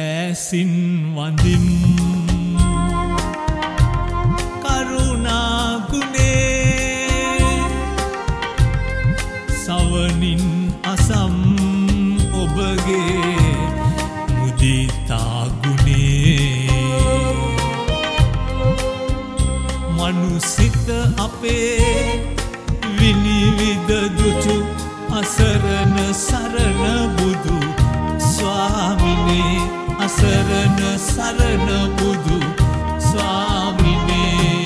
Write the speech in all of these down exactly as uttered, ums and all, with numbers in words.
ඈසින් වඳින් කරුණා ගුණේ සවනින් අසම් ඔබගේ මුදිතා ගුණේ මනුසිත අපේ විනිවිද දුටු අසරණ සරණ බුදු ස්වාමිනේ අසරණ සරණ බුදු ස්වාමිනේ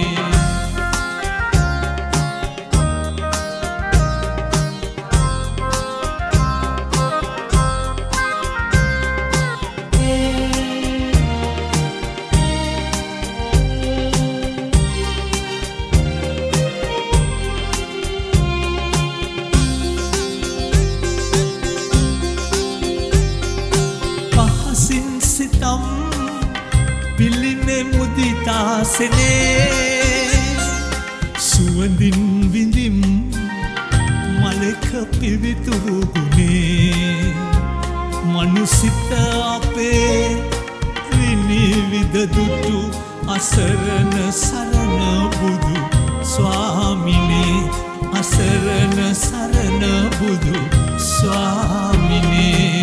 සිතම් පිළිමේ මුදිතා සෙනේ සුවඳින් විඳිම් මලක පිවිතුරු ගුණේ මනුසිත අපේ විනිවිද දුටු අසරණ සරණ බුදු ස්වාමිනේ අසරණ සරණ බුදු ස්වාමිනේ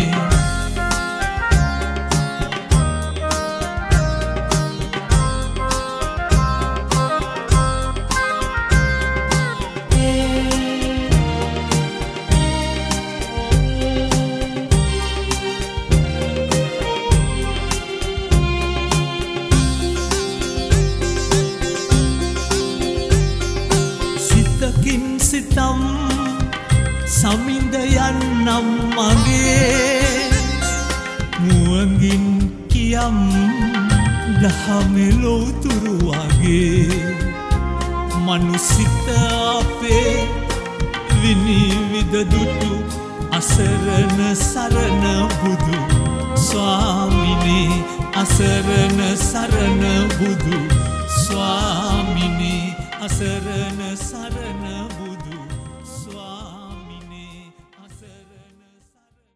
සිතකින් සිතම් සමිඳ යන්නම් මගේ මුවගින් කියම් දහමෙලොවතුරු වගේ මනුසිත අපේ විනිවිද දුටු අසරණ සරණ